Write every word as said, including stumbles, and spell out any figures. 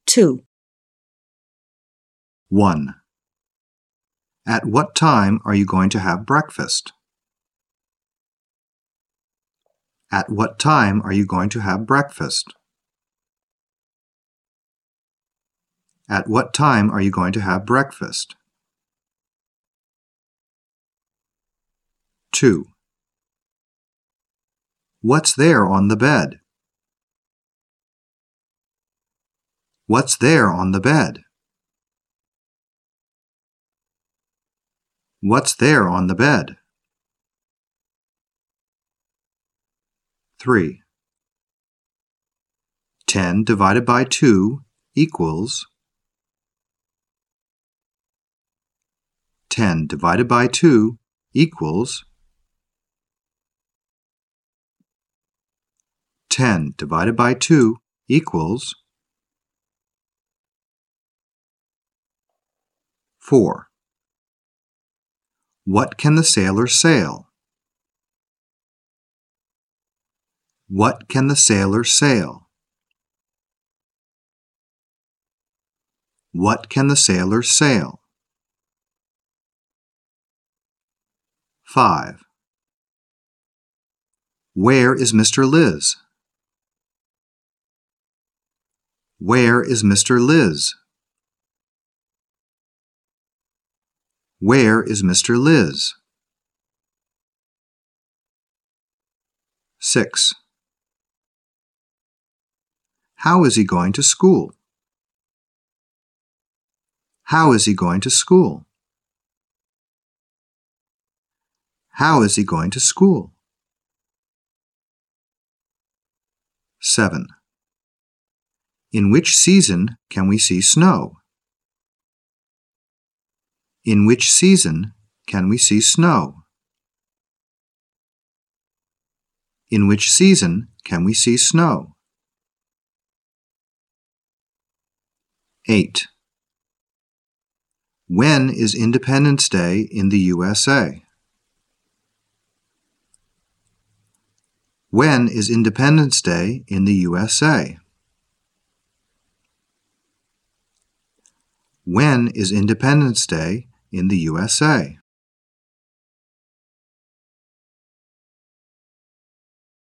two. one. At what time are you going to have breakfast? At what time are you going to have breakfast? At what time are you going to have breakfast? two. What's there on the bed? What's there on the bed? What's there on the bed? three. ten divided by two equals ten divided by two equals ten divided by two equals four. What can the sailor sail? What can the sailor sail? What can the sailor sail? five. Where is Mister Liz? Where is Mister Liz? Where is Mister Liz? six. How is he going to school? How is he going to school? How is he going to school? seven. In which season can we see snow? In which season can we see snow? In which season can we see snow? eight. When is Independence Day in the U S A? When is Independence Day in the U S A? When is Independence Day in the U S A?